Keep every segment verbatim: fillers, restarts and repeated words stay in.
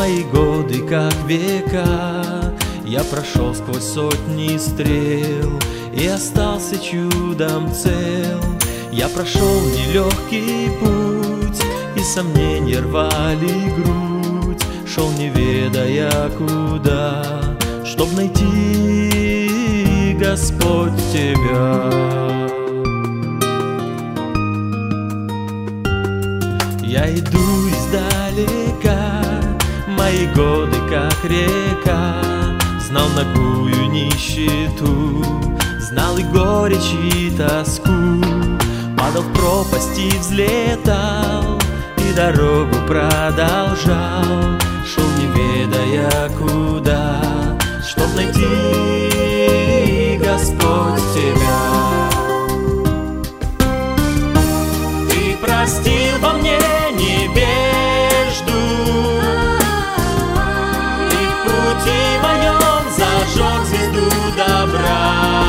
Мои годы как века, я прошел сквозь сотни стрел и остался чудом цел. Я прошел нелегкий путь, и сомнения рвали грудь. Шел не ведая куда, чтоб найти, Господь, Тебя. Я иду издалека, мои годы как река. Знал многую нищету, знал и горечь, и тоску. Падал в пропасть и взлетал, и дорогу продолжал. Шел не ведая куда, чтоб найти, Господь, Тебя. Ты простил во мне невежду, и в пути моем зажег звезду добра.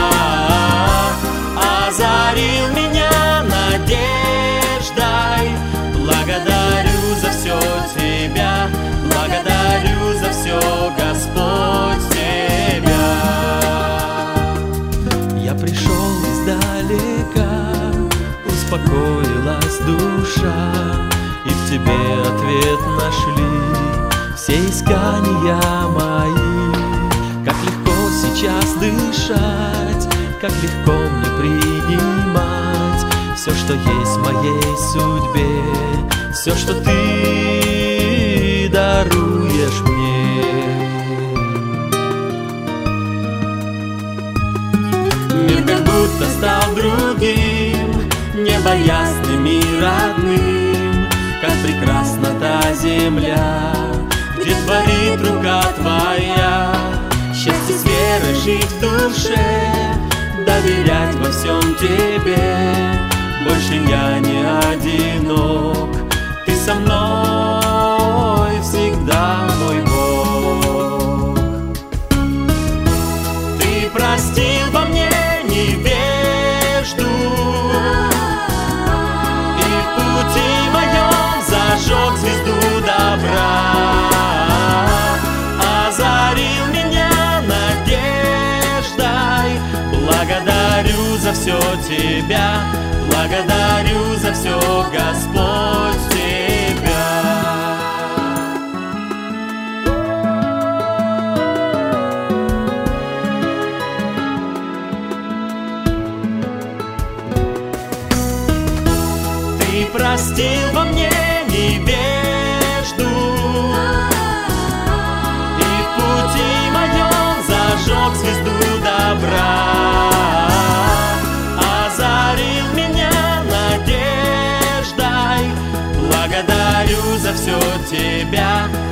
Озарил меня надеждой. Благодарю за все Тебя, благодарю за все, Господь, Тебя. Я пришел издалека, успокоилась душа, и в Тебе ответ нашли все искания мои. Как легко сейчас дышать, как легко мне принимать все, что есть в моей судьбе, все, что Ты даруешь мне. Мир как будто стал другим, небо ясным и родным. Как прекрасна та земля, где творит рука Твоя. Счастье с верой жить в душе, доверять во всем Тебе. Больше я не одинок, Ты со мной всегда, мой Бог. Ты простил во мне невежду, и в пути моем зажег звезду добра. Озарил меня надеждой. Благодарю за все Тебя, благодарю за все, Господь, Тебя. Ты простил во мне невежду, и в пути моем зажег звезду добра. Озарил меня надеждой. Благодарю за все Тебя,